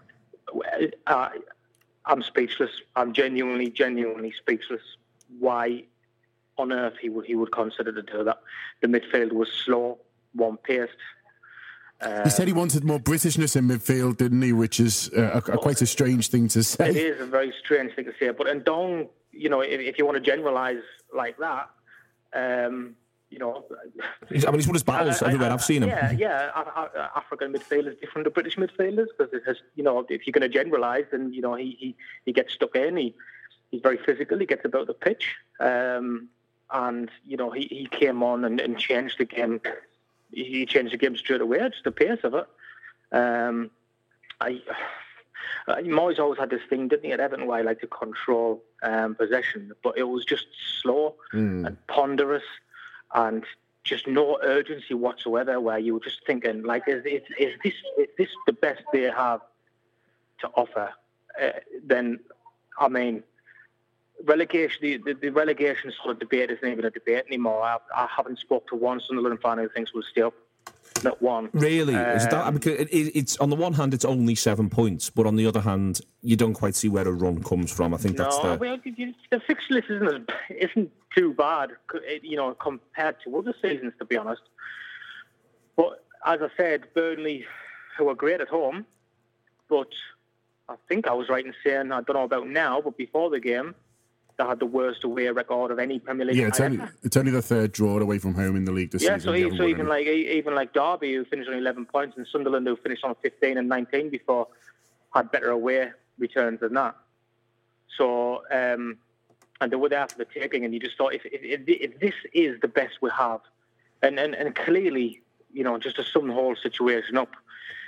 Uh, I'm speechless. I'm genuinely, genuinely speechless. Why on earth he would he would consider to do that? The midfield was slow, one-paced. Uh, he said he wanted more Britishness in midfield, didn't he? Which is uh, a, a, quite a strange thing to say. It is a very strange thing to say. But Ndong, you know, if, if you want to generalise like that, um, you know, I mean, he's won his battles I, I, everywhere. I've seen him. Yeah, yeah. African midfield is different to British midfielders because it has, you know, if you're going to generalise, then you know he, he, he gets stuck in. He he's very physical. He gets about the pitch, um, and you know he, he came on and, and changed the game. He changed the game straight away. Just the pace of it. Um, I. Uh, Moyes always had this thing, didn't he, at Everton, where he liked to control um, possession, but it was just slow mm. and ponderous. And just no urgency whatsoever, where you were just thinking, like, is, is, is this is this the best they have to offer? Uh, then, I mean, relegation, the, the, the relegation sort of debate isn't even a debate anymore. I, I haven't spoke to one Sunderland fan who thinks we'll stay up. Not one. Really? Um, is that, I mean, it, it's on the one hand, it's only seven points, but on the other hand, you don't quite see where a run comes from. I think no, that's the... Well, the fixture list isn't, isn't too bad, you know, compared to other seasons, to be honest. But as I said, Burnley, who are great at home, but I think I was right in saying, I don't know about now, but before the game, they had the worst away record of any Premier League. Yeah, it's only, it's only the third draw away from home in the league this yeah, season. Yeah, so, so even like even like Derby, who finished on eleven points, and Sunderland, who finished on fifteen and nineteen before, had better away returns than that. So, um, and they were there for the taking, and you just thought, if, if, if, if this is the best we have, and, and, and clearly, you know, just to sum the whole situation up,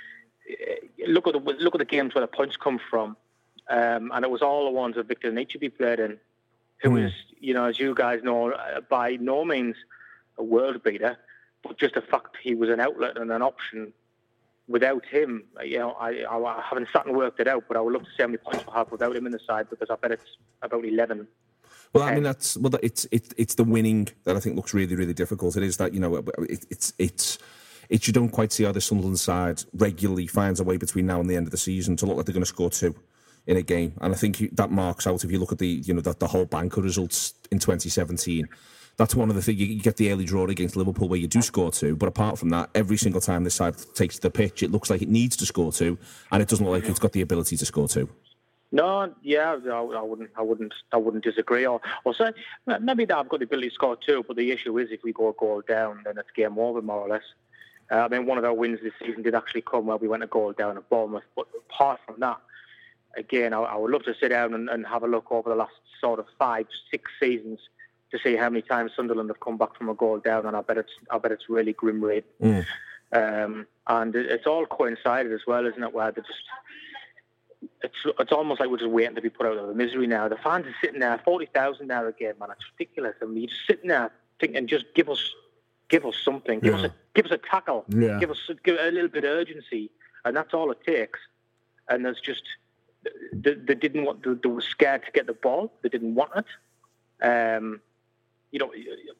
look at the look at the games where the points come from, um, and it was all the ones that Victor Nietzsche played in, who mm. is, you know, as you guys know, uh, by no means a world beater, but just the fact he was an outlet and an option. Without him, you know, I, I, I haven't sat and worked it out, but I would love to see how many points we have without him in the side, because I bet it's about eleven. Well, I mean, that's well, it's it's it's the winning that I think looks really, really difficult. It is that, you know, it, it's it's it's you don't quite see how the Sunderland side regularly finds a way between now and the end of the season to look like they're going to score two in a game, and I think that marks out if you look at the you know the, the whole bank of results in twenty seventeen. That's one of the things. You, you get the early draw against Liverpool where you do score two, but apart from that, every single time this side takes the pitch, it looks like it needs to score two, and it doesn't look like it's got the ability to score two. No, yeah, I, I wouldn't, I wouldn't, I wouldn't disagree. Or, or say maybe that I've got the ability to score two, but the issue is if we go a goal down, then it's game over more or less. Uh, I mean, one of our wins this season did actually come where we went a goal down at Bournemouth, but apart from that, again, I, I would love to sit down and, and have a look over the last sort of five, six seasons to see how many times Sunderland have come back from a goal down, and I bet it's I bet it's really grim rate. Mm. Um, and it, it's all coincided as well, isn't it? Where they just it's it's almost like we're just waiting to be put out of the misery now. The fans are sitting there, forty thousand now again, man. It's ridiculous. I mean, you're just sitting there thinking, just give us give us something, give yeah. us a give us a tackle, yeah. give us give a little bit of urgency, and that's all it takes. And there's just they, they didn't want they, they were scared to get the ball. They didn't want it. Um, You know,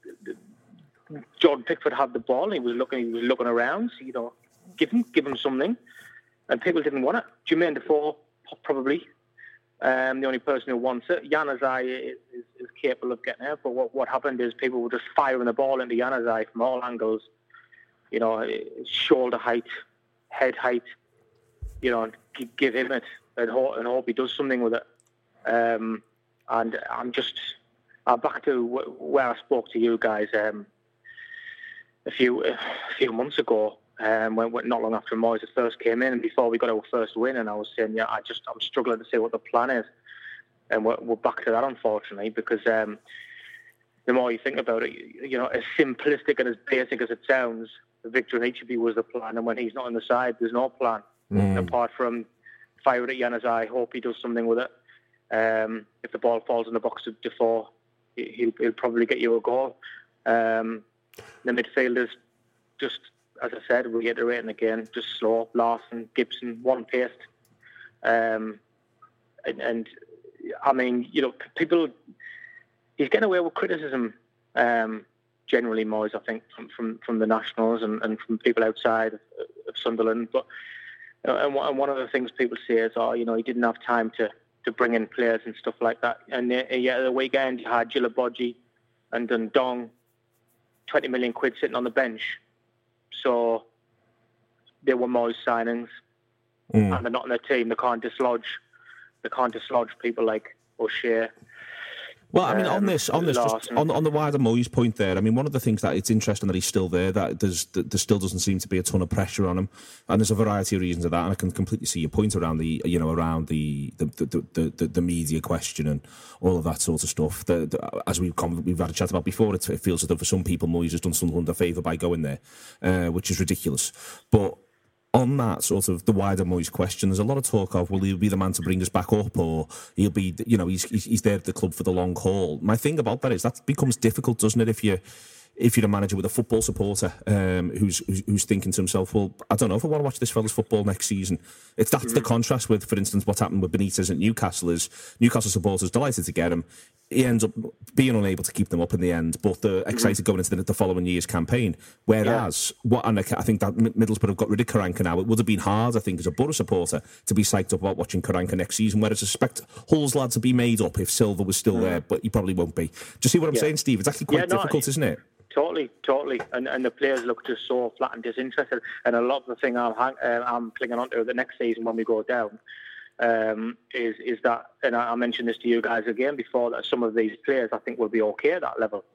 Jordan Pickford had the ball. And he was looking. He was looking around. So, you know, give him, give him something, and people didn't want it. Jermaine Defoe, probably um, the only person who wants it. Januzaj is, is, is capable of getting it, but what what happened is people were just firing the ball into Januzaj from all angles. You know, shoulder height, head height. You know, and give him it and hope, and hope he does something with it. Um, and I'm just. Uh, back to w- where I spoke to you guys um, a few a few months ago, um, when, when not long after Moyes first came in, and before we got our first win, and I was saying, yeah, I just I'm struggling to say what the plan is, and we're, we're back to that, unfortunately, because um, the more you think about it, you know, as simplistic and as basic as it sounds, Victor Hicheby was the plan, and when he's not on the side, there's no plan mm. apart from fire it at Januzaj, hope he does something with it. Um, if the ball falls in the box of Defoe, He'll, he'll probably get you a goal. Um, the midfielders, just as I said, reiterating again, just slow. Larson, Gibson, one paced. Um, and, and I mean, you know, people. He's getting away with criticism. Um, generally, Moyes, I think, from from, from the Nationals and, and from people outside of, of Sunderland. But uh, and, and one of the things people say is, oh, you know, he didn't have time to. to bring in players and stuff like that. And uh, yeah, the weekend you had Djilobodji and Dundong, twenty million quid sitting on the bench. So they were Moyes signings, mm. and they're not in their team. They can't dislodge. They can't dislodge people like O'Shea. Well, I mean, on this, on this, just on, on the wider Moyes point there, I mean, one of the things that it's interesting that he's still there, that there's there still doesn't seem to be a ton of pressure on him, and there's a variety of reasons of that, and I can completely see your point around the, you know, around the the the, the, the, the media question and all of that sort of stuff. The, the, as we've come, we've had a chat about before, it, it feels as though for some people Moyes has done Sunderland a favour by going there, uh, which is ridiculous, but. On that sort of the wider Moyes question, there's a lot of talk of, will he be the man to bring us back up, or he'll be, you know, he's he's there at the club for the long haul. My thing about that is that becomes difficult, doesn't it, if you if you're a manager with a football supporter um, who's, who's who's thinking to himself, well, I don't know if I want to watch this fella's football next season. It's that's mm-hmm. the contrast with, for instance, what's happened with Benitez at Newcastle is Newcastle supporters delighted to get him. He ends up being unable to keep them up in the end, but they're excited mm-hmm. going into the, the following year's campaign. Whereas, yeah. what and I think that Middlesbrough have got rid of Karanka now. It would have been hard, I think, as a Borough supporter to be psyched up about watching Karanka next season, whereas I suspect Hull's lads would be made up if Silva was still mm-hmm. there, but he probably won't be. Do you see what I'm yeah. saying, Steve? It's actually quite yeah, no, difficult, isn't it? Totally, totally, and and the players look just so flat and disinterested. And a lot of the thing I'm hang, uh, I'm clinging on to the next season when we go down um, is is that, and I, I mentioned this to you guys again before, that some of these players I think will be okay at that level.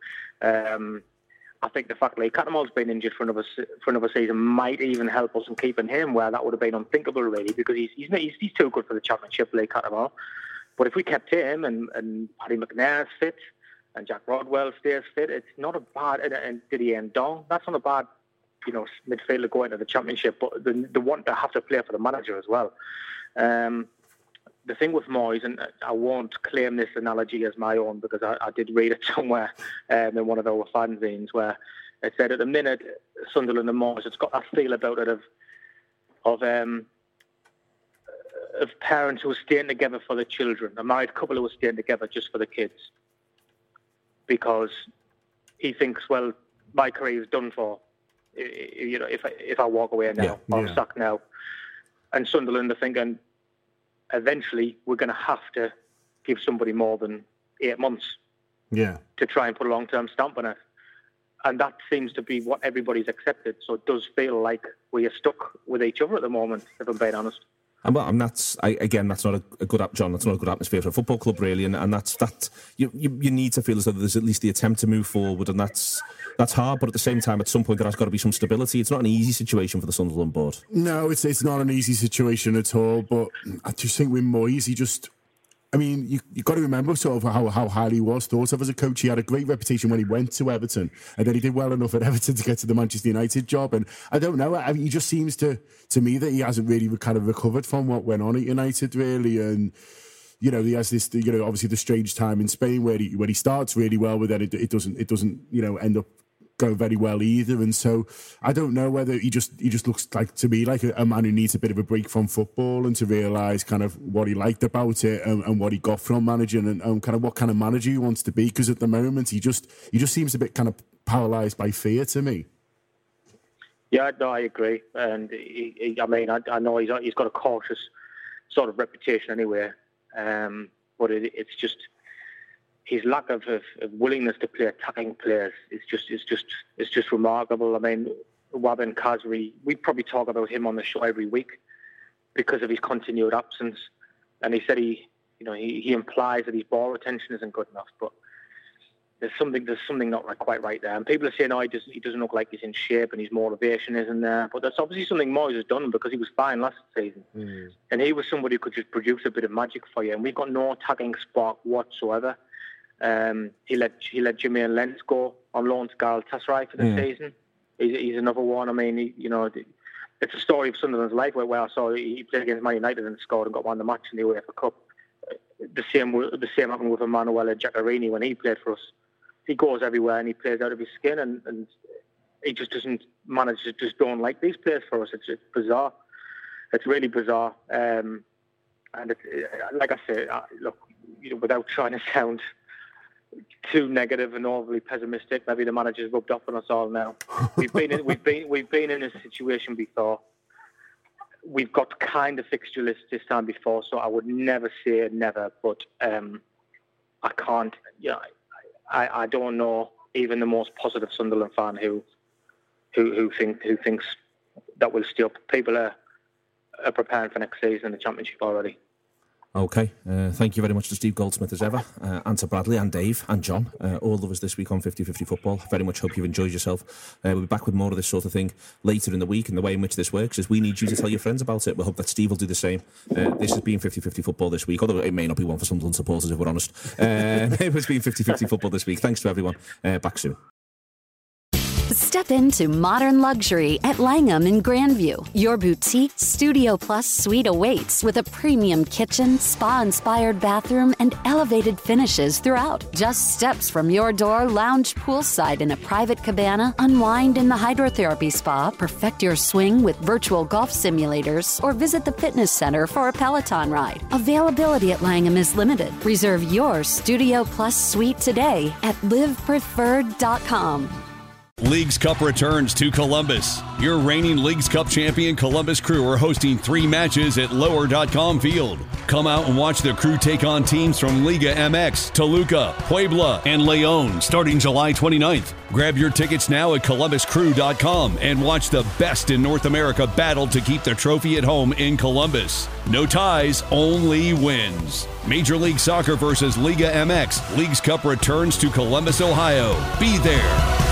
Um, I think the fact that Lee Cattermole's been injured for another for another season might even help us in keeping him, where that would have been unthinkable really, because he's he's he's, he's too good for the Championship, Lee Cattermole. But if we kept him and and Paddy McNair's fit. And Jack Rodwell stays fit, it's not a bad, and, and Didier Ndong, that's not a bad, you know, midfielder going to the Championship, but the, the one to have to play for the manager as well. Um, the thing with Moyes, and I won't claim this analogy as my own because I, I did read it somewhere um, in one of our fanzines where it said at the minute, Sunderland and Moyes, it's got that feel about it of, of, um, of parents who are staying together for the children, a married couple who are staying together just for the kids. Because he thinks, well, my career is done for. You know, if I, if I walk away now, yeah, or I'm yeah. stuck now. And Sunderland are thinking, eventually we're going to have to give somebody more than eight months yeah. to try and put a long-term stamp on it. And that seems to be what everybody's accepted. So it does feel like we are stuck with each other at the moment, if I'm being honest. And well, and that's I, again, that's not a, a good, John. That's not a good atmosphere for a football club, really. And, and that's that. You, you you need to feel as though there's at least the attempt to move forward, and that's that's hard. But at the same time, at some point, there has got to be some stability. It's not an easy situation for the Sunderland board. No, it's it's not an easy situation at all. But I just think with Moyes, he just. I mean, you, you've got to remember sort of how, how highly he was thought of as a coach. He had a great reputation when he went to Everton, and then he did well enough at Everton to get to the Manchester United job. And I don't know, I mean, he just seems to, to me that he hasn't really kind of recovered from what went on at United, really. And, you know, he has this, you know, obviously the strange time in Spain where he, where he starts really well, but then it, it doesn't, it doesn't, you know, end up go very well either. And so I don't know whether he just he just looks like to me like a, a man who needs a bit of a break from football and to realise kind of what he liked about it and, and what he got from managing and, and kind of what kind of manager he wants to be, because at the moment he just he just seems a bit kind of paralysed by fear to me. Yeah, no, I agree. And he, he, I mean, I, I know he's he's got a cautious sort of reputation anyway, um, but it, it's just his lack of, of, of willingness to play attacking players is just is just is just remarkable. I mean, Wabben Khazri, we probably talk about him on the show every week because of his continued absence. And he said he, you know, he, he implies that his ball retention isn't good enough, but there's something there's something not right, quite right there. And people are saying, oh, he doesn't he doesn't look like he's in shape and his motivation isn't there. But that's obviously something Moyes has done because he was fine last season, mm. and he was somebody who could just produce a bit of magic for you. And we've got no attacking spark whatsoever. Um, he let he let Jermaine Lens go on loan to Galatasaray for the mm. season. He's, he's another one. I mean, he, you know, it's a story of Sunderland's life where, where I saw he played against Man United and scored and got won the match in the UEFA Cup. The same the same happened with Emanuele Giaccherini when he played for us. He goes everywhere and he plays out of his skin, and, and he just doesn't manage to just don't like these players for us. It's, it's bizarre. It's really bizarre. Um, and it's, like I say, look, you know, without trying to sound too negative and overly pessimistic, maybe the manager's rubbed off on us all now. We've been in, we've been we've been in this situation before. We've got kind of fixture lists this time before, so I would never say never, but um, I can't. You know, I, I don't know even the most positive Sunderland fan who who who think who thinks that will still. People are are preparing for next season in the Championship already. Okay, uh, thank you very much to Steve Goldsmith as ever, uh, and to Bradley and Dave and John, uh, all of us this week on fifty fifty Football. Very much hope you've enjoyed yourself. Uh, we'll be back with more of this sort of thing later in the week, and the way in which this works is we need you to tell your friends about it. We hope that Steve will do the same. Uh, this has been fifty fifty Football this week, although it may not be one for Sunderland supporters if we're honest. Uh, it has been fifty fifty Football this week. Thanks to everyone. Uh, back soon. Step into modern luxury at Langham in Grandview. Your boutique Studio Plus suite awaits with a premium kitchen, spa-inspired bathroom, and elevated finishes throughout. Just steps from your door, lounge poolside in a private cabana, unwind in the hydrotherapy spa, perfect your swing with virtual golf simulators, or visit the fitness center for a Peloton ride. Availability at Langham is limited. Reserve your Studio Plus suite today at live preferred dot com. Leagues Cup returns to Columbus. Your reigning Leagues Cup champion Columbus Crew are hosting three matches at lower dot com field. Come out and watch the Crew take on teams from Liga M X, Toluca, Puebla, and Leon starting July twenty-ninth. Grab your tickets now at columbus crew dot com and watch the best in North America battle to keep the trophy at home in Columbus. No ties, only wins. Major League Soccer versus Liga M X. Leagues Cup returns to Columbus, Ohio. Be there.